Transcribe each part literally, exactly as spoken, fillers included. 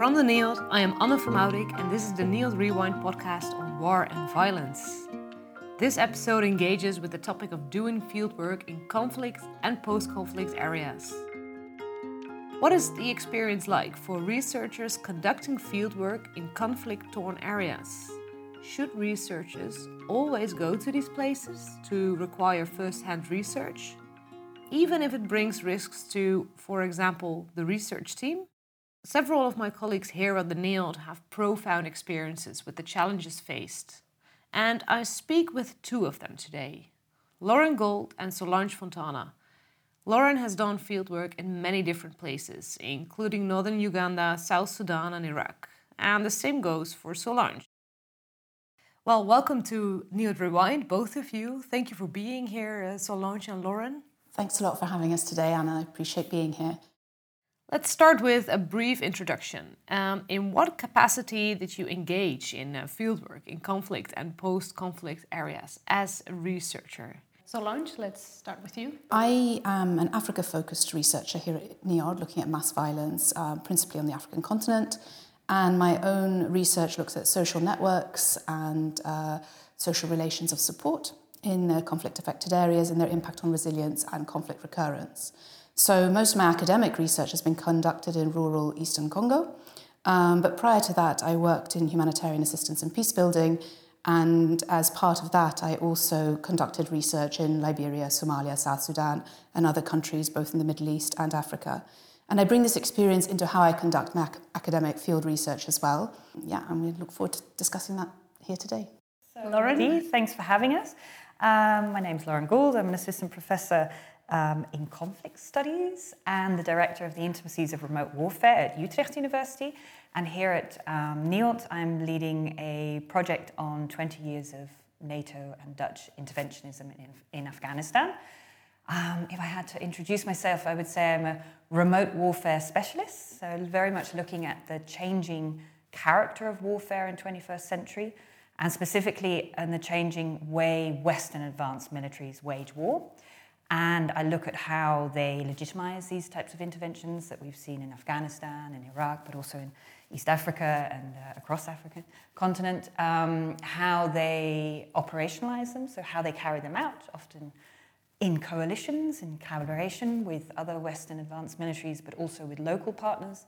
From the N I O D, I am Anne Vermoudik and this is the N I O D Rewind podcast on war and violence. This episode engages with the topic of doing fieldwork in conflict and post-conflict areas. What is the experience like for researchers conducting fieldwork in conflict-torn areas? Should researchers always go to these places to require first-hand research, even if it brings risks to, for example, the research team? Several of my colleagues here at the N I O D have profound experiences with the challenges faced, and I speak with two of them today, Lauren Gold and Solange Fontana. Lauren has done fieldwork in many different places, including northern Uganda, South Sudan and Iraq, and the same goes for Solange. Well, welcome to N I O D Rewind, both of you. Thank you for being here, uh, Solange and Lauren. Thanks a lot for having us today, Anna. I appreciate being here. Let's start with a brief introduction. Um, in what capacity did you engage in uh, fieldwork in conflict and post-conflict areas as a researcher? Solange, let's start with you. I am an Africa-focused researcher here at N I O D, looking at mass violence, uh, principally on the African continent. And my own research looks at social networks and uh, social relations of support in uh, conflict-affected areas and their impact on resilience and conflict recurrence. So most of my academic research has been conducted in rural Eastern Congo. Um, but prior to that, I worked in humanitarian assistance and peace building. And as part of that, I also conducted research in Liberia, Somalia, South Sudan, and other countries, both in the Middle East and Africa. And I bring this experience into how I conduct my ac- academic field research as well. Yeah, and we look forward to discussing that here today. So, Lauren? Thanks for having us. Um, my name's Lauren Gould. I'm an assistant professor um, in conflict studies and the director of the Intimacies of Remote Warfare at Utrecht University. And here at um, N I O D, I'm leading a project on twenty years of NATO and Dutch interventionism in, in Afghanistan. Um, if I had to introduce myself, I would say I'm a remote warfare specialist, so very much looking at the changing character of warfare in the twenty-first century, and specifically in the changing way Western advanced militaries wage war. And I look at how they legitimize these types of interventions that we've seen in Afghanistan and Iraq, but also in East Africa and uh, across the African continent, um, how they operationalize them, so how they carry them out, often in coalitions, in collaboration with other Western advanced militaries, but also with local partners,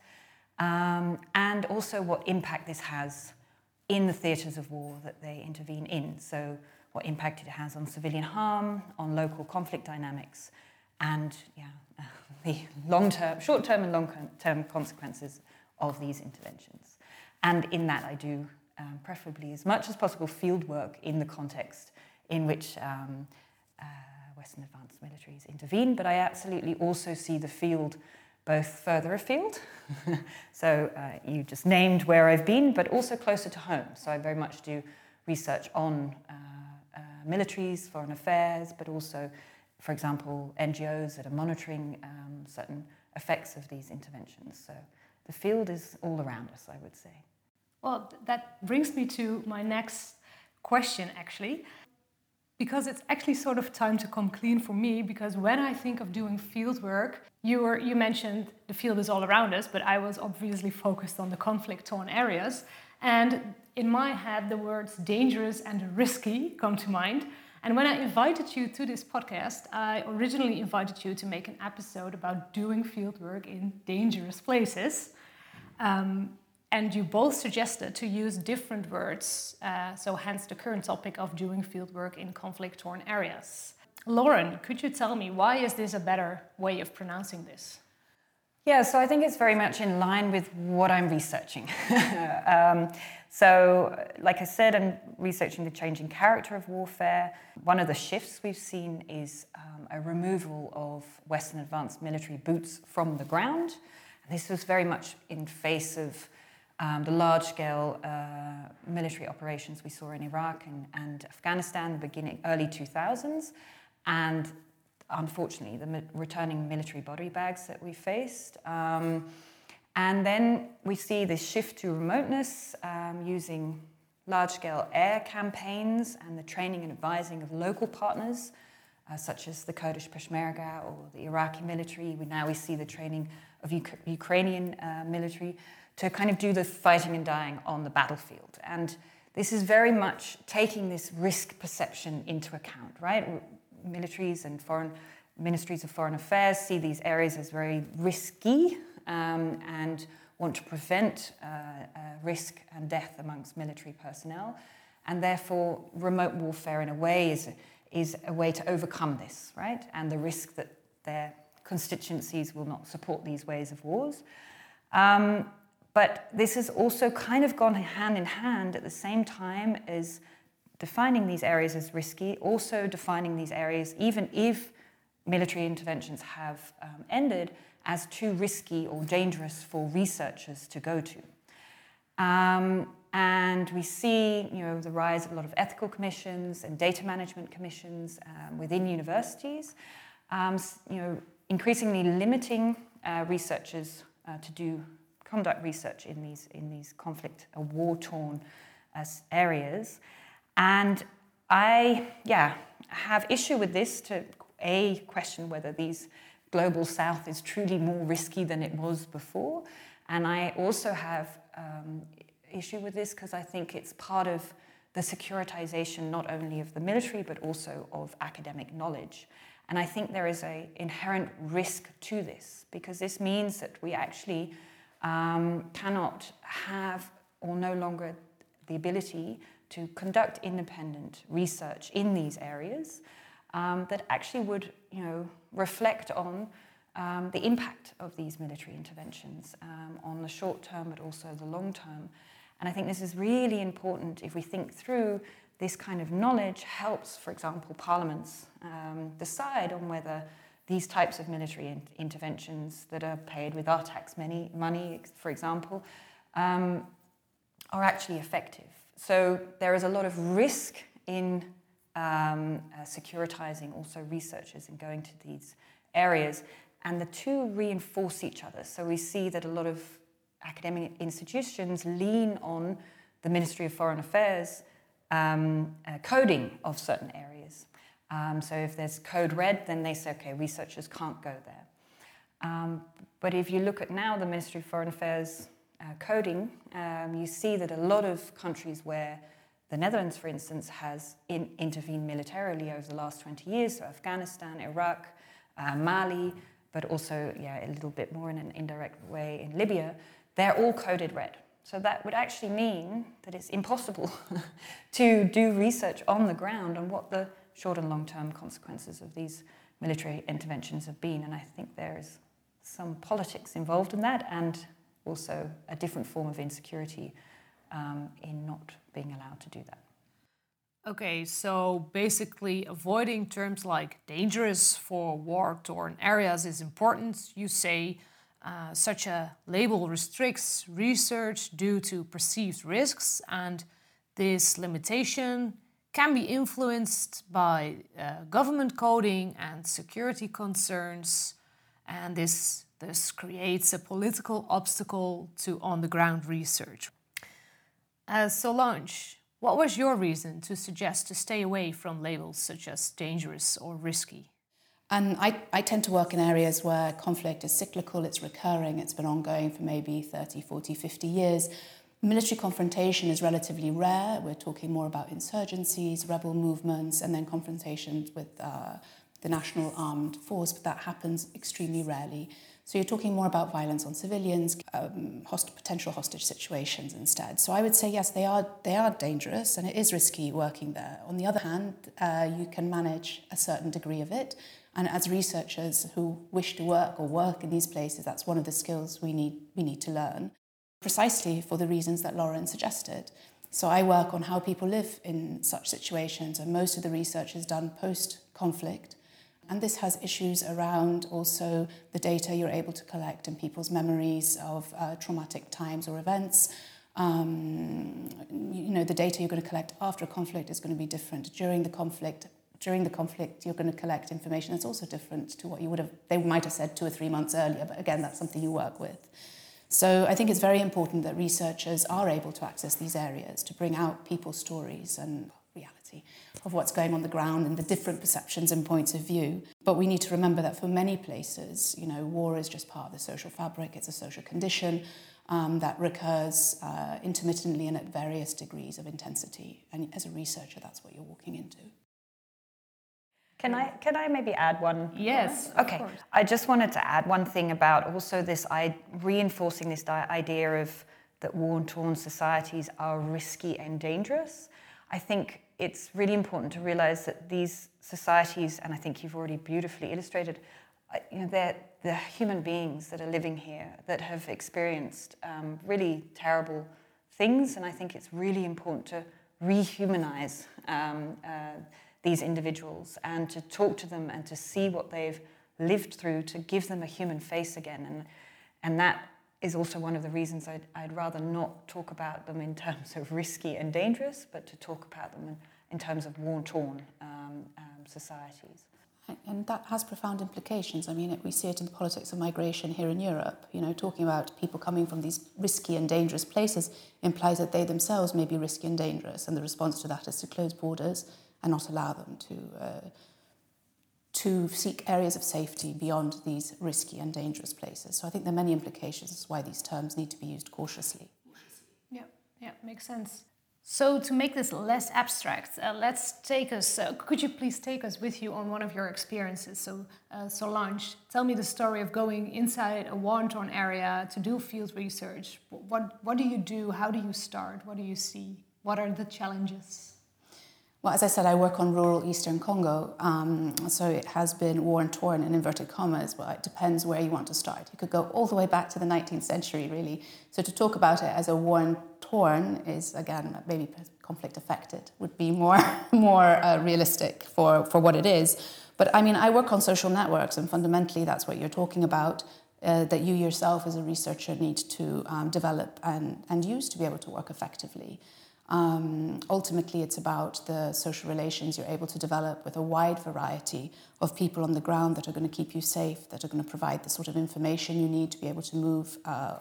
um, and also what impact this has in the theatres of war that they intervene in. So what impact it has on civilian harm, on local conflict dynamics, and yeah, uh, the long-term, short-term and long-term consequences of these interventions. And in that I do um, preferably as much as possible field work in the context in which um, uh, Western advanced militaries intervene, but I absolutely also see the field both further afield, so uh, you just named where I've been, but also closer to home. So I very much do research on uh, uh, militaries, foreign affairs, but also, for example, N G Os that are monitoring um, certain effects of these interventions. So the field is all around us, I would say. Well, that brings me to my next question, actually. Because it's actually sort of time to come clean for me, because when I think of doing field work, you were you mentioned the field is all around us, but I was obviously focused on the conflict-torn areas. And in my head, the words dangerous and risky come to mind. And when I invited you to this podcast, I originally invited you to make an episode about doing field work in dangerous places. Um, And you both suggested to use different words, uh, so hence the current topic of doing fieldwork in conflict-torn areas. Lauren, could you tell me, why is this a better way of pronouncing this? Yeah, so I think it's very much in line with what I'm researching. um, so, like I said, I'm researching the changing character of warfare. One of the shifts we've seen is um, a removal of Western advanced military boots from the ground. This was very much in face of Um, the large-scale uh, military operations we saw in Iraq and, and Afghanistan, the beginning, early two thousands, and unfortunately the mi- returning military body bags that we faced. Um, and then we see this shift to remoteness um, using large-scale air campaigns and the training and advising of local partners, uh, such as the Kurdish Peshmerga or the Iraqi military. We now we see the training of U- Ukrainian uh, military to kind of do the fighting and dying on the battlefield. And this is very much taking this risk perception into account, right? Militaries and foreign ministries of foreign affairs see these areas as very risky um, and want to prevent uh, uh, risk and death amongst military personnel. And therefore, remote warfare in a way is, is a way to overcome this, right? And the risk that their constituencies will not support these ways of wars. Um, but this has also kind of gone hand in hand at the same time as defining these areas as risky, also defining these areas, even if military interventions have um, ended, as too risky or dangerous for researchers to go to. Um, and we see, you know, the rise of a lot of ethical commissions and data management commissions um, within universities, um, you know, increasingly limiting uh, researchers uh, to do conduct research in these in these conflict or war-torn uh, areas. And I, yeah, have issue with this to a question whether these global south is truly more risky than it was before. And I also have um, issue with this because I think it's part of the securitization not only of the military but also of academic knowledge. And I think there is an inherent risk to this because this means that we actually um, cannot have or no longer the ability to conduct independent research in these areas um, that actually would, you know, reflect on um, the impact of these military interventions um, on the short term, but also the long term. And I think this is really important if we think through this kind of knowledge helps, for example, parliaments um, decide on whether these types of military in- interventions that are paid with our tax money, money for example, um, are actually effective. So there is a lot of risk in um, uh, securitizing also researchers and going to these areas, and the two reinforce each other. So we see that a lot of academic institutions lean on the Ministry of Foreign Affairs um, uh, coding of certain areas. Um, so if there's code red, then they say, okay, researchers can't go there. Um, but if you look at now the Ministry of Foreign Affairs uh, coding, um, you see that a lot of countries where the Netherlands, for instance, has in, intervened militarily over the last twenty years, so Afghanistan, Iraq, uh, Mali, but also yeah, a little bit more in an indirect way in Libya, they're all coded red. So that would actually mean that it's impossible to do research on the ground on what the short and long-term consequences of these military interventions have been. And I think there is some politics involved in that and also a different form of insecurity um, in not being allowed to do that. Okay, so basically avoiding terms like dangerous for war-torn areas is important. You say uh, such a label restricts research due to perceived risks, and this limitation can be influenced by uh, government coding and security concerns, and this this creates a political obstacle to on-the-ground research. As Solange, what was your reason to suggest to stay away from labels such as dangerous or risky? And I, I tend to work in areas where conflict is cyclical, it's recurring, it's been ongoing for maybe thirty, forty, fifty years. Military confrontation is relatively rare. We're talking more about insurgencies, rebel movements, and then confrontations with uh, the national armed force, but that happens extremely rarely. So you're talking more about violence on civilians, um, host- potential hostage situations instead. So I would say, yes, they are they are dangerous and it is risky working there. On the other hand, uh, you can manage a certain degree of it. And as researchers who wish to work or work in these places, that's one of the skills we need we need to learn, precisely for the reasons that Lauren suggested. So I work on how people live in such situations, and most of the research is done post-conflict. And this has issues around also the data you're able to collect and people's memories of uh, traumatic times or events. Um, you know, the data you're going to collect after a conflict is going to be different. During the conflict, during the conflict, you're going to collect information that's also different to what you would have, they might have said two or three months earlier, but again, that's something you work with. So I think it's very important that researchers are able to access these areas to bring out people's stories and reality of what's going on the ground and the different perceptions and points of view. But we need to remember that for many places, you know, war is just part of the social fabric. It's a social condition um, that recurs uh, intermittently and at various degrees of intensity. And as a researcher, that's what you're walking into. Can I can I maybe add one? Yes. Okay. I just wanted to add one thing about also this, I reinforcing this idea of that war-torn societies are risky and dangerous. I think it's really important to realize that these societies, and I think you've already beautifully illustrated, you know, they're, they're human beings that are living here that have experienced um, really terrible things, and I think it's really important to rehumanize um, uh, these individuals and to talk to them and to see what they've lived through, to give them a human face again. And, and that is also one of the reasons I'd, I'd rather not talk about them in terms of risky and dangerous, but to talk about them in, in terms of war-torn um, um, societies. And that has profound implications. I mean, we see it in the politics of migration here in Europe. You know, talking about people coming from these risky and dangerous places implies that they themselves may be risky and dangerous, and the response to that is to close borders and not allow them to uh, to seek areas of safety beyond these risky and dangerous places. So I think there are many implications why these terms need to be used cautiously. Yeah, yeah, makes sense. So to make this less abstract, uh, let's take us, uh, could you please take us with you on one of your experiences? So uh, Solange, tell me the story of going inside a war-torn area to do field research. What, what do you do? How do you start? What do you see? What are the challenges? Well, as I said, I work on rural Eastern Congo, um, so it has been war and torn in inverted commas, but it depends where you want to start. You could go all the way back to the nineteenth century, really. So to talk about it as a war and torn is, again, maybe conflict affected, would be more, more uh, realistic for, for what it is. But I mean, I work on social networks, and fundamentally that's what you're talking about, uh, that you yourself as a researcher need to um, develop and, and use to be able to work effectively. Um, ultimately, it's about the social relations you're able to develop with a wide variety of people on the ground that are going to keep you safe, that are going to provide the sort of information you need to be able to move uh,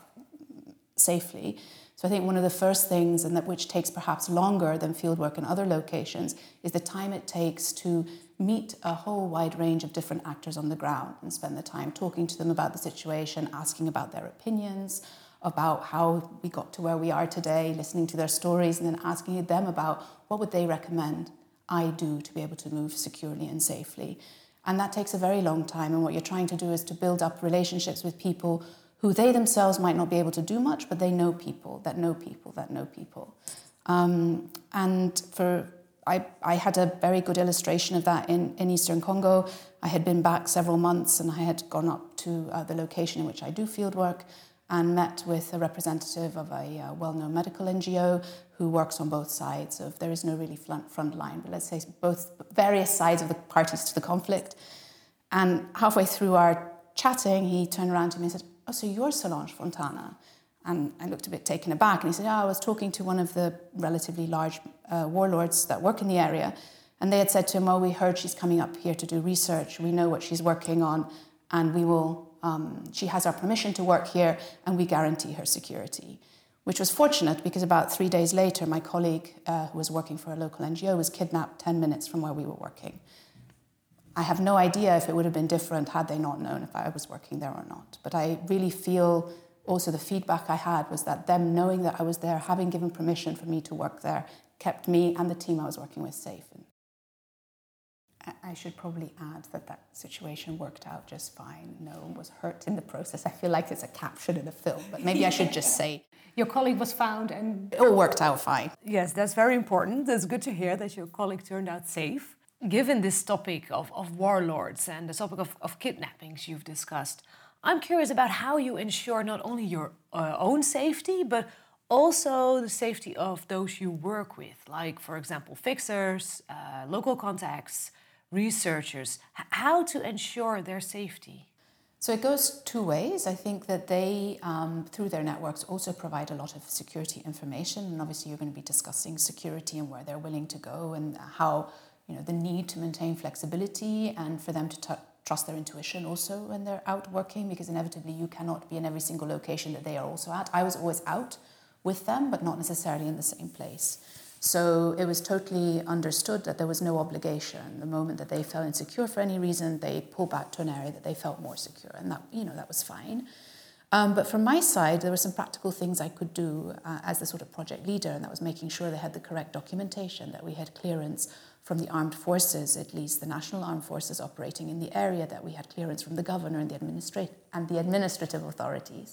safely. So I think one of the first things, and that which takes perhaps longer than fieldwork in other locations, is the time it takes to meet a whole wide range of different actors on the ground and spend the time talking to them about the situation, asking about their opinions, about how we got to where we are today, listening to their stories, and then asking them about what would they recommend I do to be able to move securely and safely. And that takes a very long time, and what you're trying to do is to build up relationships with people who they themselves might not be able to do much, but they know people that know people that know people. Um, and for I, I had a very good illustration of that in, in Eastern Congo. I had been back several months, and I had gone up to uh, the location in which I do fieldwork, and met with a representative of a uh, well-known medical N G O who works on both sides of, there is no really front, front line, but let's say both various sides of the parties to the conflict. And halfway through our chatting, he turned around to me and said, "Oh, so you're Solange Fontana?" And I looked a bit taken aback, and he said, "Oh, I was talking to one of the relatively large uh, warlords that work in the area, and they had said to him, oh, we heard she's coming up here to do research, we know what she's working on, and we will Um, she has our permission to work here, and we guarantee her security," which was fortunate because about three days later, my colleague uh, who was working for a local N G O was kidnapped ten minutes from where we were working. I have no idea if it would have been different had they not known if I was working there or not. But I really feel also the feedback I had was that them knowing that I was there, having given permission for me to work there, kept me and the team I was working with safe. I should probably add that that situation worked out just fine. No one was hurt in the process. I feel like it's a caption in a film, but maybe I should just say your colleague was found and it all worked out fine. Yes, that's very important. It's good to hear that your colleague turned out safe. Given this topic of, of warlords and the topic of, of kidnappings you've discussed, I'm curious about how you ensure not only your uh, own safety, but also the safety of those you work with, like, for example, fixers, uh, local contacts, researchers, how to ensure their safety? So it goes two ways. I think that they, um, through their networks, also provide a lot of security information. And obviously you're going to be discussing security and where they're willing to go and how, you know, the need to maintain flexibility and for them to t- trust their intuition also when they're out working, because inevitably you cannot be in every single location that they are also at. I was always out with them, but not necessarily in the same place. So it was totally understood that there was no obligation. The moment that they felt insecure for any reason, they pulled back to an area that they felt more secure, and that, you know, that was fine. Um, but from my side, there were some practical things I could do uh, as the sort of project leader, and that was making sure they had the correct documentation, that we had clearance from the armed forces, at least the national armed forces operating in the area, that we had clearance from the governor and the, administra- and the administrative authorities.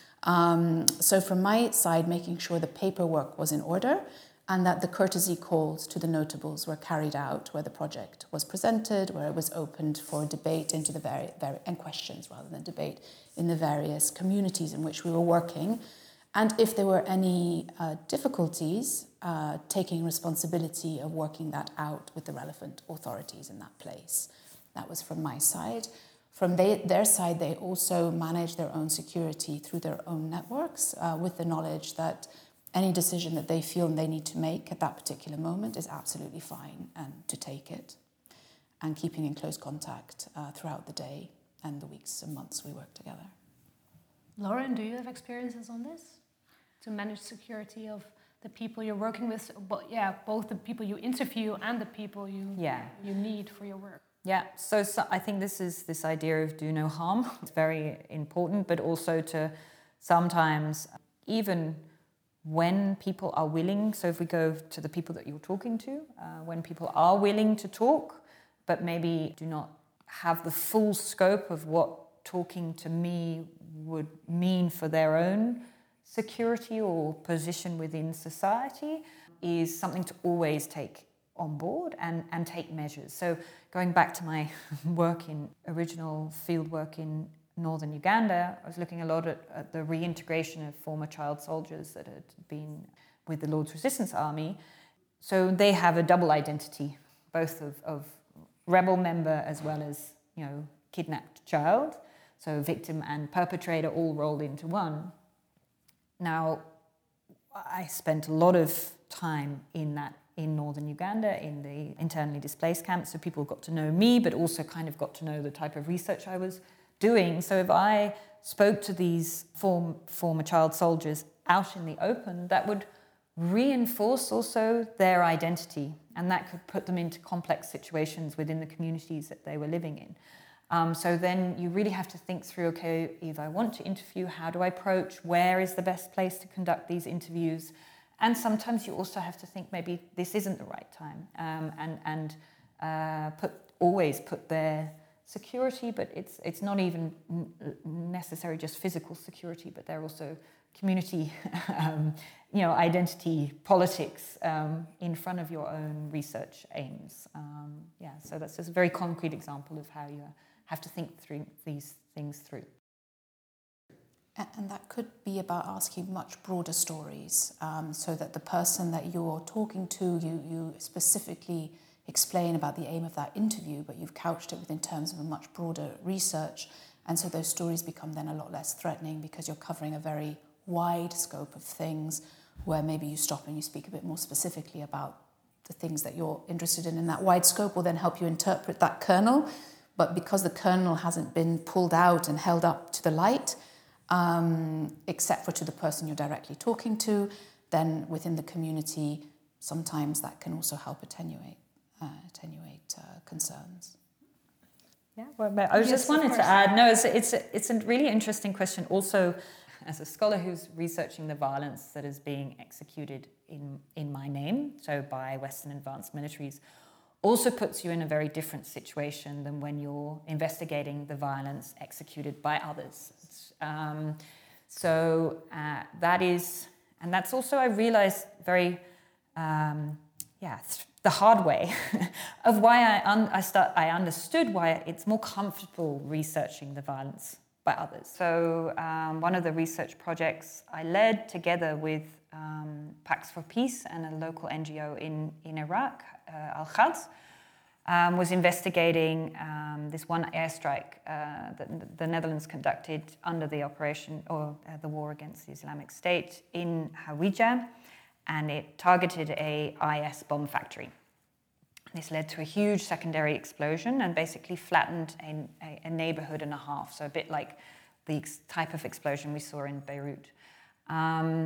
Um, so from my side, making sure the paperwork was in order and that the courtesy calls to the notables were carried out, where the project was presented, where it was opened for debate into the vari- vari- and questions rather than debate in the various communities in which we were working. And if there were any uh, difficulties, uh, taking responsibility of working that out with the relevant authorities in that place. That was from my side. From they, their side, they also manage their own security through their own networks uh, with the knowledge that any decision that they feel they need to make at that particular moment is absolutely fine, and to take it, and keeping in close contact uh, throughout the day and the weeks and months we work together. Lauren, do you have experiences on this? To manage security of the people you're working with, but yeah, both the people you interview and the people you yeah. you need for your work. Yeah, so, so I think this is this idea of do no harm. It's very important, but also to sometimes, even when people are willing, so if we go to the people that you're talking to, uh, when people are willing to talk, but maybe do not have the full scope of what talking to me would mean for their own security or position within society, is something to always take on board and, and take measures. So going back to my work in original field work in northern Uganda, I was looking a lot at, at the reintegration of former child soldiers that had been with the Lord's Resistance Army. So they have a double identity, both of, of rebel member as well as, you know, kidnapped child. So victim and perpetrator all rolled into one. Now, I spent a lot of time in that in northern Uganda, in the internally displaced camps, so people got to know me, but also kind of got to know the type of research I was doing. So if I spoke to these form, former child soldiers out in the open, that would reinforce also their identity, and that could put them into complex situations within the communities that they were living in. Um, so then you really have to think through, okay, if I want to interview, how do I approach? Where is the best place to conduct these interviews? And sometimes you also have to think maybe this isn't the right time, um, and, and uh, put always put their security, but it's it's not even necessary just physical security, but they're also community, um, you know, identity, politics um, in front of your own research aims. Um, yeah, so that's just a very concrete example of how you have to think through these things through. And that could be about asking much broader stories, um, so that the person that you're talking to, you, you specifically explain about the aim of that interview, but you've couched it within terms of a much broader research. And so those stories become then a lot less threatening because you're covering a very wide scope of things, where maybe you stop and you speak a bit more specifically about the things that you're interested in. And that wide scope will then help you interpret that kernel. But because the kernel hasn't been pulled out and held up to the light, um, except for to the person you're directly talking to, then within the community, sometimes that can also help attenuate uh, attenuate uh, concerns. Yeah, well, but I was yes, just wanted to add, no, it's, it's, a, it's a really interesting question. Also, as a scholar who's researching the violence that is being executed in, in my name, so by Western advanced militaries, also puts you in a very different situation than when you're investigating the violence executed by others. Um, so uh, that is, and that's also, I realized very, um, yeah, th- the hard way of why I, un- I, start, I understood why it's more comfortable researching the violence by others. So um, one of the research projects I led together with um, Pax for Peace and a local N G O in, in Iraq, uh, Al-Quds, um, was investigating um, this one airstrike uh, that the Netherlands conducted under the operation, or uh, the war against the Islamic State in Hawija, and it targeted a I S bomb factory. This led to a huge secondary explosion and basically flattened a, a, a neighborhood and a half, so a bit like the ex- type of explosion we saw in Beirut. Um,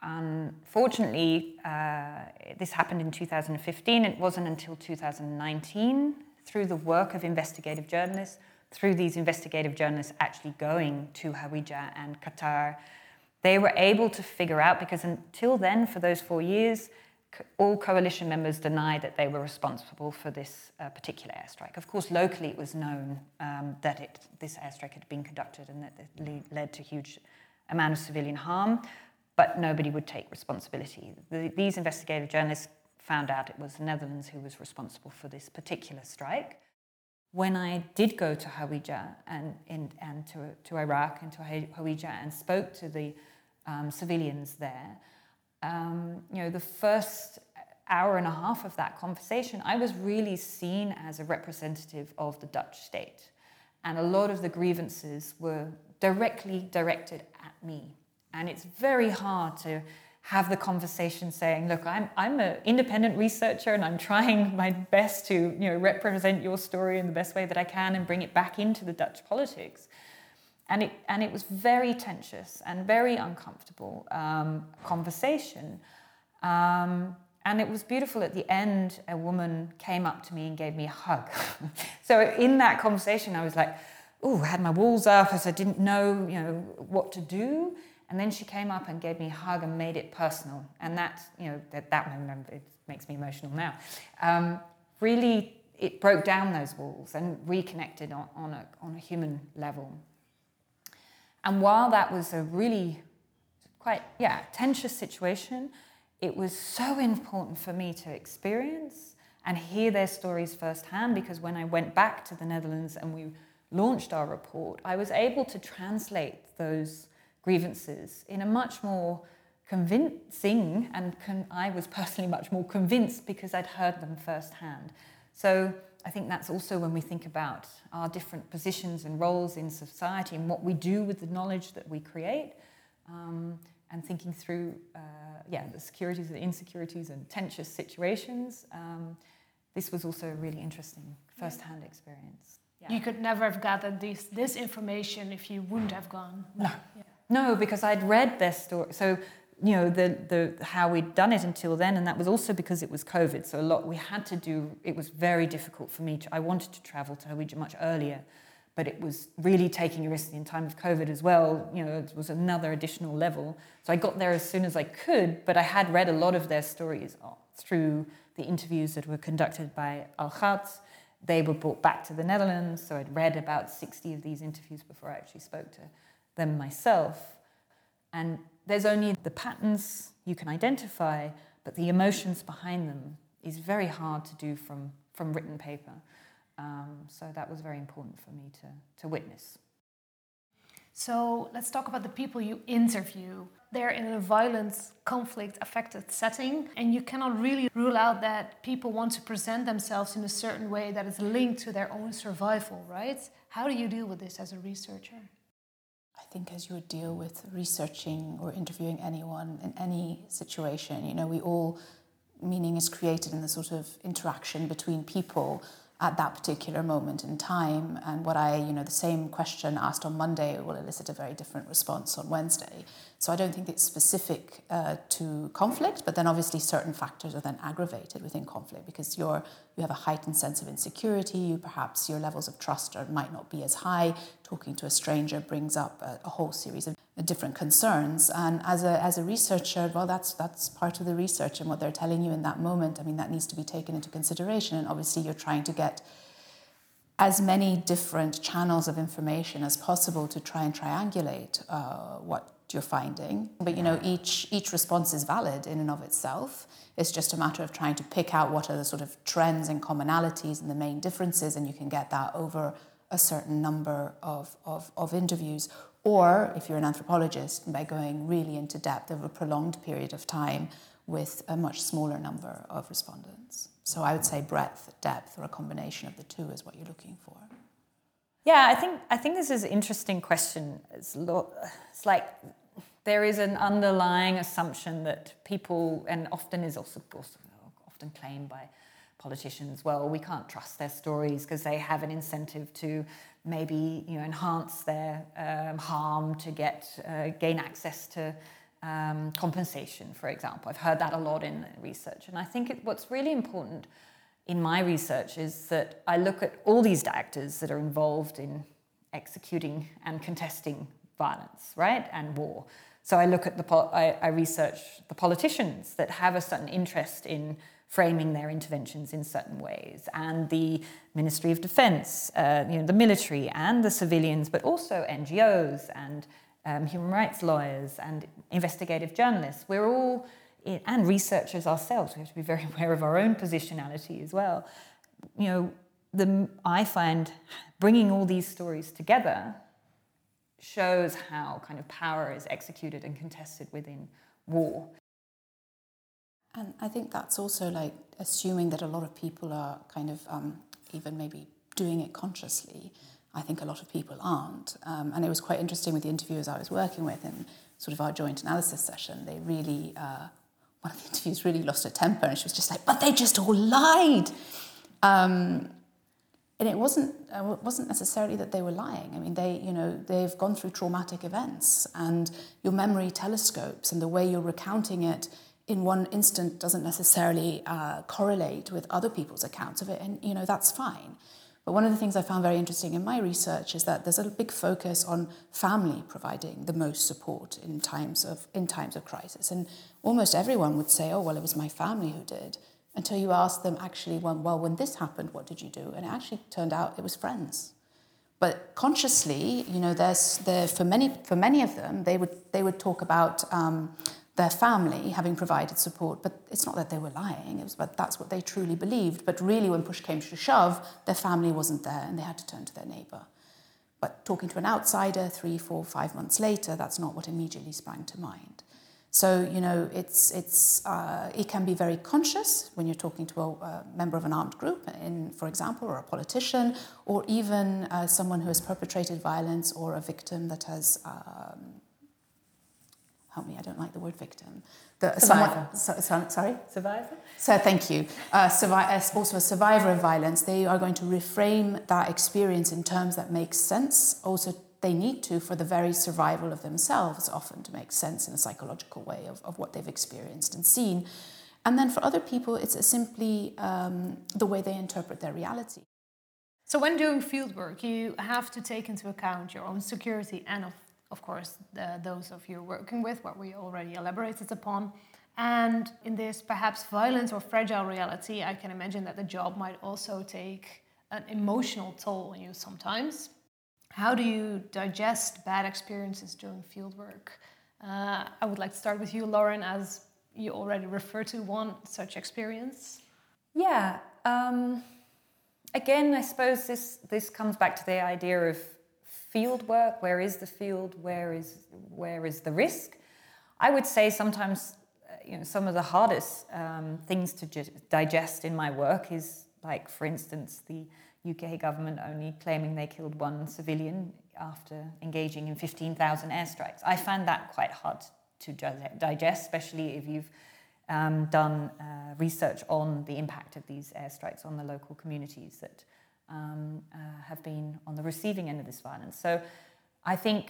unfortunately, uh, this happened in two thousand fifteen. It wasn't until two thousand nineteen, through the work of investigative journalists, through these investigative journalists actually going to Hawija and Qatar, they were able to figure out, because until then, for those four years, all coalition members denied that they were responsible for this uh, particular airstrike. Of course, locally it was known um, that it, this airstrike had been conducted and that it le- led to huge amount of civilian harm, but nobody would take responsibility. The, these investigative journalists found out it was the Netherlands who was responsible for this particular strike. When I did go to Hawija and, in, and to, to Iraq and to Hawija and spoke to the um, civilians there, Um, you know, the first hour and a half of that conversation, I was really seen as a representative of the Dutch state. And a lot of the grievances were directly directed at me. And it's very hard to have the conversation saying, look, I'm I'm an independent researcher and I'm trying my best to, you know, represent your story in the best way that I can and bring it back into the Dutch politics. And it, and it was very tensious and very uncomfortable um, conversation. Um, and it was beautiful. At the end, a woman came up to me and gave me a hug. So in that conversation, I was like, oh, I had my walls up as I didn't know, you know, what to do. And then she came up and gave me a hug and made it personal. And that, you know, that, that moment, it makes me emotional now. Um, really, it broke down those walls and reconnected on, on, a, on a human level. And while that was a really quite, yeah, tensious situation, it was so important for me to experience and hear their stories firsthand, because when I went back to the Netherlands and we launched our report, I was able to translate those grievances in a much more convincing, and con- I was personally much more convinced because I'd heard them firsthand. So I think that's also when we think about our different positions and roles in society and what we do with the knowledge that we create, um, and thinking through, uh, yeah, the securities and insecurities and tensious situations. Um, this was also a really interesting first-hand experience. Yeah. You could never have gathered this, this information if you wouldn't have gone. No, yeah. no, because I'd read their story. So, you know, the the how we'd done it until then, and that was also because it was COVID. So a lot we had to do. It was very difficult for me. To, I wanted to travel to Hawija much earlier, but it was really taking a risk in time of COVID as well. You know, it was another additional level. So I got there as soon as I could, but I had read a lot of their stories through the interviews that were conducted by Al-Ghat. They were brought back to the Netherlands, so I'd read about sixty of these interviews before I actually spoke to them myself. And there's only the patterns you can identify, but the emotions behind them is very hard to do from, from written paper. Um, so that was very important for me to, to witness. So let's talk about the people you interview. They're in a violent, conflict-affected setting, and you cannot really rule out that people want to present themselves in a certain way that is linked to their own survival, right? How do you deal with this as a researcher? I think as you would deal with researching or interviewing anyone in any situation, you know, we all, meaning is created in the sort of interaction between people at that particular moment in time. And what I, you know, the same question asked on Monday will elicit a very different response on Wednesday. So I don't think it's specific uh, to conflict, but then obviously certain factors are then aggravated within conflict because you're, you have a heightened sense of insecurity, you perhaps your levels of trust are, might not be as high. Talking to a stranger brings up a, a whole series of different concerns. And as a as a researcher, well, that's that's part of the research and what they're telling you in that moment. I mean, that needs to be taken into consideration. And obviously you're trying to get as many different channels of information as possible to try and triangulate uh, what you're finding. But, you know, each each response is valid in and of itself. It's just a matter of trying to pick out what are the sort of trends and commonalities and the main differences, and you can get that over a certain number of, of, of interviews. Or, if you're an anthropologist, by going really into depth over a prolonged period of time with a much smaller number of respondents. So I would say breadth, depth, or a combination of the two is what you're looking for. Yeah, I think I think this is an interesting question. It's, lo- it's like there is an underlying assumption that people, and often is also, also often claimed by politicians, well, we can't trust their stories because they have an incentive to maybe, you know, enhance their um, harm to get uh, gain access to um, compensation, for example. I've heard that a lot in research. And I think it, what's really important in my research is that I look at all these actors that are involved in executing and contesting violence, right, and war. So I look at the, pol- I, I research the politicians that have a certain interest in framing their interventions in certain ways, and the Ministry of Defence, uh, you know, the military and the civilians, but also N G Os and um, human rights lawyers and investigative journalists. We're all, in, and researchers ourselves, we have to be very aware of our own positionality as well. You know, the, I find bringing all these stories together shows how kind of power is executed and contested within war. And I think that's also like assuming that a lot of people are kind of um, even maybe doing it consciously. I think a lot of people aren't. Um, and it was quite interesting with the interviewers I was working with in sort of our joint analysis session. They really, uh, one of the interviews really lost her temper and she was just like, but they just all lied. Um, and it wasn't, uh, it wasn't necessarily that they were lying. I mean, they, you know, they've gone through traumatic events and your memory telescopes and the way you're recounting it in one instant doesn't necessarily uh, correlate with other people's accounts of it, and you know that's fine. But one of the things I found very interesting in my research is that there's a big focus on family providing the most support in times of in times of crisis, and almost everyone would say, "Oh, well, it was my family who did," until you ask them actually, well, well, when this happened, what did you do? And it actually turned out it was friends. But consciously, you know, there's there for many for many of them, they would they would talk about. Um, their family having provided support, but it's not that they were lying, it was but that's what they truly believed. But really, when push came to shove, their family wasn't there and they had to turn to their neighbour. But talking to an outsider three, four, five months later, that's not what immediately sprang to mind. So, you know, it's it's uh, it can be very conscious when you're talking to a, a member of an armed group, in, for example, or a politician, or even uh, someone who has perpetrated violence or a victim that has... Um, Help me, I don't like the word victim. The, survivor. Someone, so, so, sorry? Survivor? So thank you. Uh, survi- also a survivor of violence, they are going to reframe that experience in terms that make sense. Also, they need to for the very survival of themselves, often to make sense in a psychological way of, of what they've experienced and seen. And then for other people, it's simply um, the way they interpret their reality. So when doing fieldwork, you have to take into account your own security and of Of course, the, those of you working with, what we already elaborated upon. And in this perhaps violent or fragile reality, I can imagine that the job might also take an emotional toll on you sometimes. How do you digest bad experiences during fieldwork? Uh, I would like to start with you, Lauren, as you already referred to one such experience. Yeah. Um, again, I suppose this, this comes back to the idea of field work. Where is the field? Where is where is the risk? I would say sometimes, uh, you know, some of the hardest um, things to ju- digest in my work is, like, for instance, the U K government only claiming they killed one civilian after engaging in fifteen thousand airstrikes. I find that quite hard to ju- digest, especially if you've um, done uh, research on the impact of these airstrikes on the local communities that Um, uh, have been on the receiving end of this violence. So I think,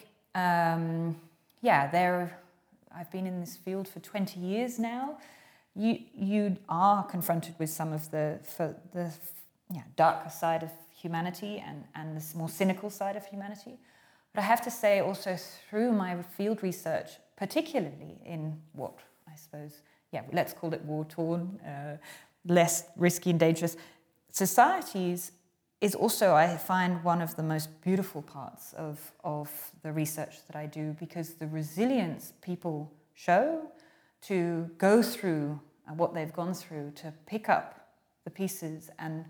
um, yeah, there. I've been in this field for twenty years now. You you are confronted with some of the for the yeah, darker side of humanity and, and the more cynical side of humanity. But I have to say also through my field research, particularly in what I suppose, yeah, let's call it war-torn, uh, less risky and dangerous societies, is also, I find, one of the most beautiful parts of, of the research that I do, because the resilience people show to go through what they've gone through, to pick up the pieces and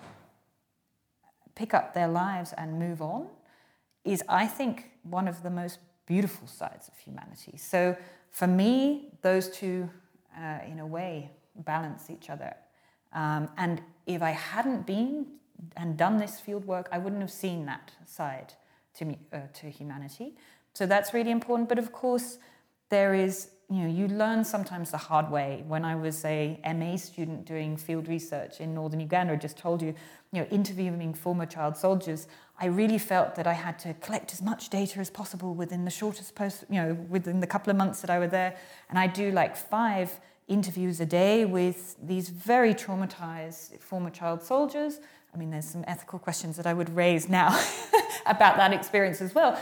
pick up their lives and move on, is, I think, one of the most beautiful sides of humanity. So for me, those two, uh, in a way, balance each other. Um, and if I hadn't been and done this field work, I wouldn't have seen that side to me, uh, to humanity. So that's really important. But of course, there is you know, you learn sometimes the hard way. When I was a M A student doing field research in northern Uganda, I just told you, you know, interviewing former child soldiers, I really felt that I had to collect as much data as possible within the shortest post, you know, within the couple of months that I were there. And I do like five interviews a day with these very traumatized former child soldiers. I mean, there's some ethical questions that I would raise now about that experience as well.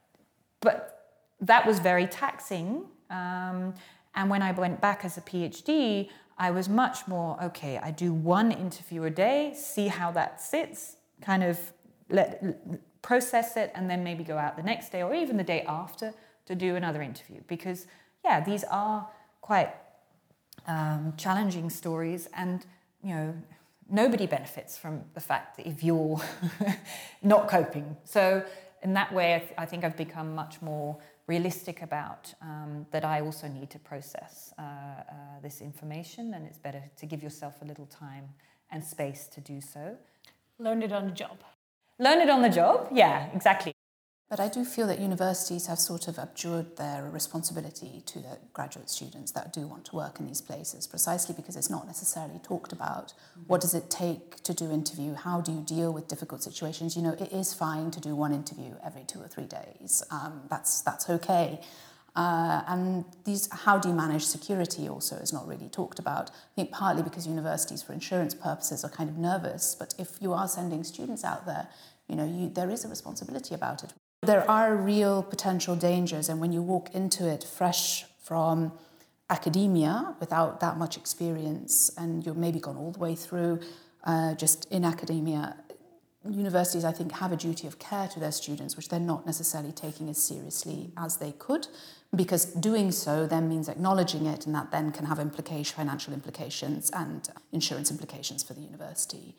But that was very taxing. Um, and when I went back as a PhD, I was much more, okay, I do one interview a day, see how that sits, kind of let process it, and then maybe go out the next day or even the day after to do another interview. Because, yeah, these are quite um, challenging stories, and, you know, nobody benefits from the fact that if you're not coping. So in that way, I, th- I think I've become much more realistic about um, that I also need to process uh, uh, this information, and it's better to give yourself a little time and space to do so. Learn it on the job. Learn it on the job, yeah, exactly. But I do feel that universities have sort of abjured their responsibility to the graduate students that do want to work in these places, precisely because it's not necessarily talked about. Mm-hmm. What does it take to do interview? How do you deal with difficult situations? You know, it is fine to do one interview every two or three days. Um, that's that's okay. Uh, and these, how do you manage security also is not really talked about. I think partly because universities, for insurance purposes, are kind of nervous. But if you are sending students out there, you know, you, there is a responsibility about it. There are real potential dangers, and when you walk into it fresh from academia without that much experience, and you've maybe gone all the way through uh, just in academia, universities, I think, have a duty of care to their students, which they're not necessarily taking as seriously as they could, because doing so then means acknowledging it, and that then can have implication, financial implications and insurance implications for the university.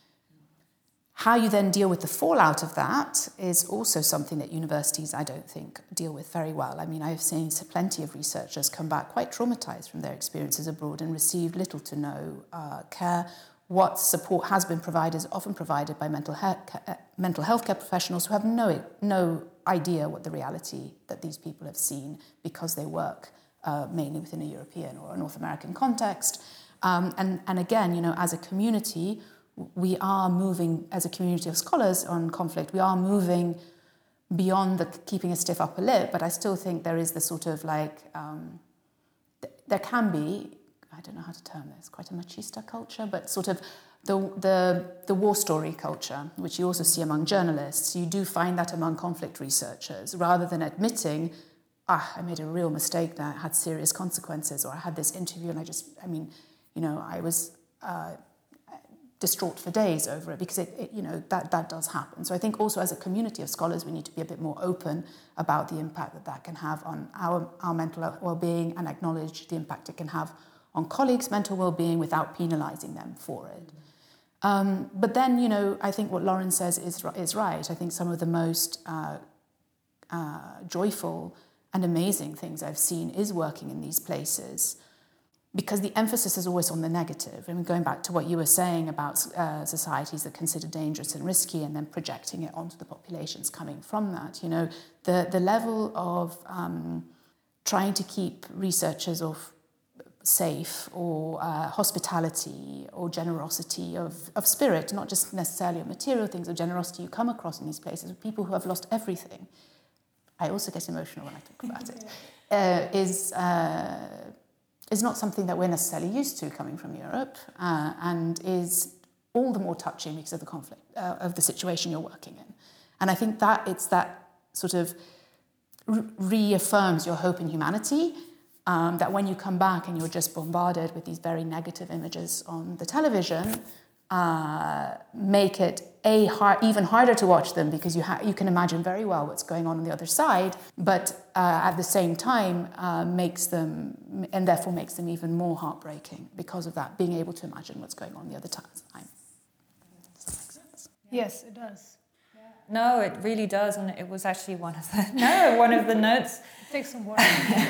How you then deal with the fallout of that is also something that universities, I don't think, deal with very well. I mean, I've seen plenty of researchers come back quite traumatized from their experiences abroad and received little to no uh, care. What support has been provided is often provided by mental, he- uh, mental health care professionals who have no, no idea what the reality that these people have seen, because they work uh, mainly within a European or a North American context. Um, and, and again, you know, as a community, we are moving, as a community of scholars on conflict, we are moving beyond the keeping a stiff upper lip, but I still think there is the sort of like, um, th- there can be, I don't know how to term this, quite a machista culture, but sort of the, the, the war story culture, which you also see among journalists. You do find that among conflict researchers, rather than admitting, ah, I made a real mistake that had serious consequences, or I had this interview and I just, I mean, you know, I was... Uh, distraught for days over it, because it, it, you know, that, that does happen. So I think also as a community of scholars, we need to be a bit more open about the impact that that can have on our, our mental well-being, and acknowledge the impact it can have on colleagues' mental well-being without penalising them for it. Um, but then, you know, I think what Lauren says is, is right. I think some of the most uh, uh, joyful and amazing things I've seen is working in these places, because the emphasis is always on the negative. I mean, going back to what you were saying about uh, societies that consider dangerous and risky, and then projecting it onto the populations coming from that, you know, the, the level of um, trying to keep researchers of safe, or uh, hospitality, or generosity of, of spirit, not just necessarily of material things, of generosity you come across in these places with people who have lost everything. I also get emotional when I talk about it. Uh, is... Uh, is not something that we're necessarily used to coming from Europe, uh, and is all the more touching because of the conflict, uh, of the situation you're working in. And I think that it's that sort of re- reaffirms your hope in humanity, um, that when you come back and you're just bombarded with these very negative images on the television, uh, make it a hard, even harder to watch them, because you ha- you can imagine very well what's going on on the other side, but uh, at the same time uh, makes them, and therefore makes them even more heartbreaking because of that, being able to imagine what's going on the other time. Does that make sense? Yes, it does. No, it really does, and it was actually one of the no one of the notes. Take some water.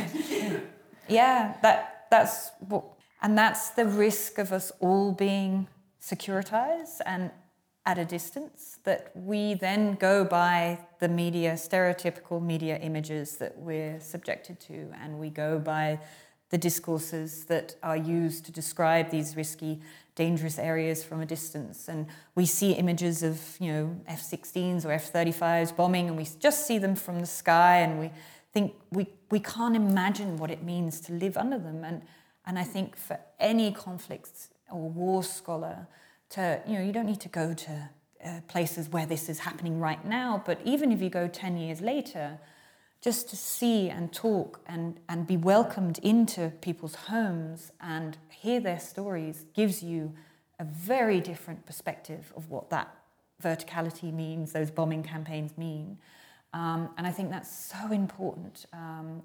Yeah, that that's what, and that's the risk of us all being securitized and at a distance, that we then go by the media, stereotypical media images that we're subjected to, and we go by the discourses that are used to describe these risky, dangerous areas from a distance. And we see images of, you know, F sixteens or F thirty-fives bombing, and we just see them from the sky, and we think we, we can't imagine what it means to live under them. And, and I think for any conflicts or war scholar, to, you know, you don't need to go to uh, places where this is happening right now, but even if you go ten years later, just to see and talk and, and be welcomed into people's homes and hear their stories gives you a very different perspective of what that verticality means, those bombing campaigns mean. Um, and I think that's so important, um,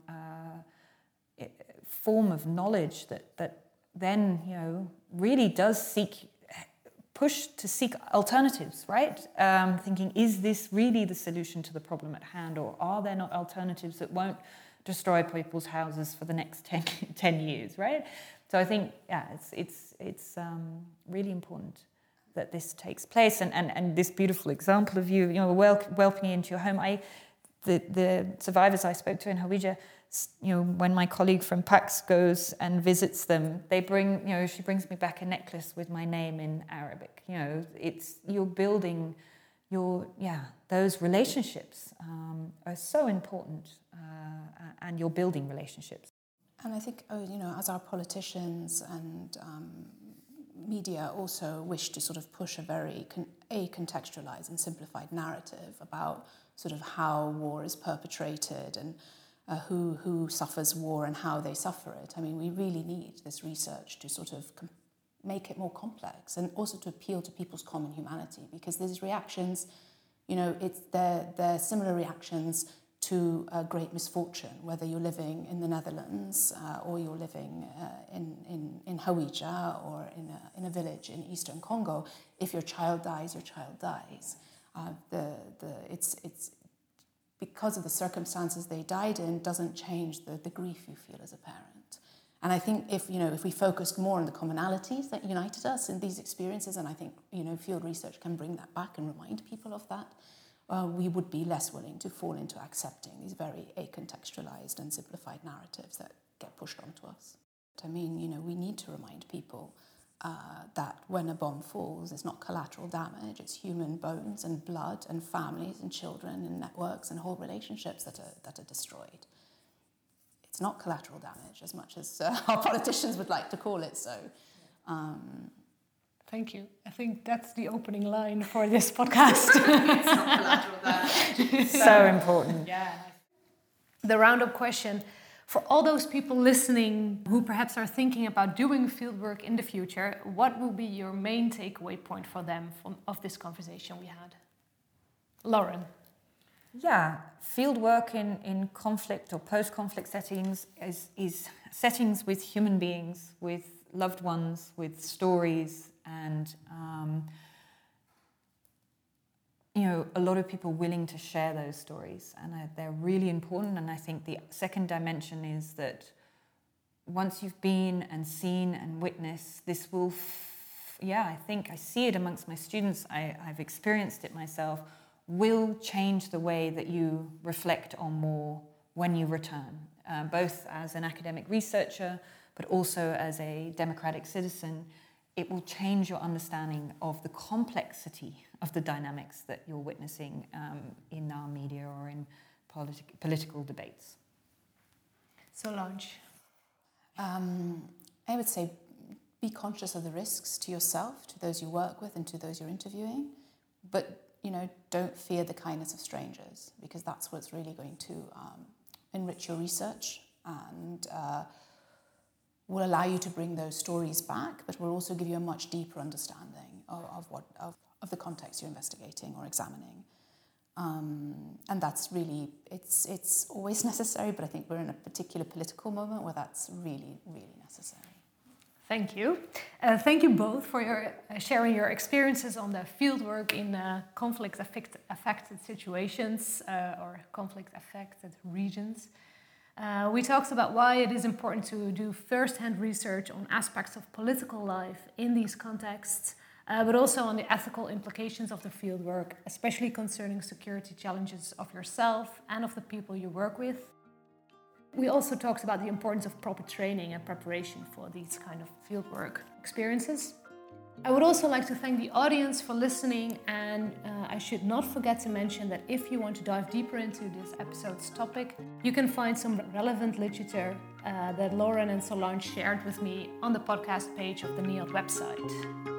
uh, form of knowledge that, that then, you know, really does seek push to seek alternatives, right? Um, thinking, is this really the solution to the problem at hand, or are there not alternatives that won't destroy people's houses for the next ten, ten years, right? So I think, yeah, it's it's it's um, really important that this takes place, and, and, and this beautiful example of you, you know, wel- welcoming into your home. I, the the survivors I spoke to in Hawija, you know, when my colleague from PAX goes and visits them, they bring, you know, she brings me back a necklace with my name in Arabic. You know, it's, you're building your, yeah, those relationships um, are so important, uh, and you're building relationships. And I think, oh, you know, as our politicians and um, media also wish to sort of push a very con- a-contextualized and simplified narrative about sort of how war is perpetrated and Uh, who who suffers war and how they suffer it. I mean, we really need this research to sort of com- make it more complex, and also to appeal to people's common humanity, because these reactions, you know, it's they're, they're similar reactions to a great misfortune, whether you're living in the Netherlands uh, or you're living uh, in, in, in Hawija or in a, in a village in eastern Congo. If your child dies, your child dies. Uh, the the it's it's because of the circumstances they died in doesn't change the, the grief you feel as a parent. And I think if, you know, if we focused more on the commonalities that united us in these experiences, and I think, you know, field research can bring that back and remind people of that, uh, we would be less willing to fall into accepting these very a-contextualized and simplified narratives that get pushed onto us. I mean, you know, we need to remind people Uh, that when a bomb falls, it's not collateral damage, it's human bones and blood and families and children and networks and whole relationships that are that are destroyed. It's not collateral damage as much as uh, our politicians would like to call it so. Um, Thank you. I think that's the opening line for this podcast. It's not collateral damage. So important. Yeah. The roundup question. For all those people listening who perhaps are thinking about doing fieldwork in the future, what will be your main takeaway point for them from, of this conversation we had? Lauren. Yeah, fieldwork in, in conflict or post-conflict settings is, is settings with human beings, with loved ones, with stories, and um, you know, a lot of people willing to share those stories, and I, they're really important. And I think the second dimension is that once you've been and seen and witnessed, this will, f- yeah, I think I see it amongst my students, I, I've experienced it myself, will change the way that you reflect on war when you return, uh, both as an academic researcher, but also as a democratic citizen. It will change your understanding of the complexity of the dynamics that you're witnessing um, in our media or in politi- political debates. Solange. Um, I would say be conscious of the risks to yourself, to those you work with, and to those you're interviewing. But, you know, don't fear the kindness of strangers, because that's what's really going to um, enrich your research and uh, will allow you to bring those stories back, but will also give you a much deeper understanding of, of what of, of the context you're investigating or examining. Um, and that's really, it's it's always necessary, but I think we're in a particular political moment where that's really, really necessary. Thank you. Uh, thank you both for your uh, sharing your experiences on the fieldwork in uh, conflict-affected situations uh, or conflict-affected regions. Uh, we talked about why it is important to do first-hand research on aspects of political life in these contexts, uh, but also on the ethical implications of the fieldwork, especially concerning security challenges of yourself and of the people you work with. We also talked about the importance of proper training and preparation for these kind of fieldwork experiences. I would also like to thank the audience for listening, and uh, I should not forget to mention that if you want to dive deeper into this episode's topic, you can find some relevant literature uh, that Lauren and Solange shared with me on the podcast page of the N I O D website.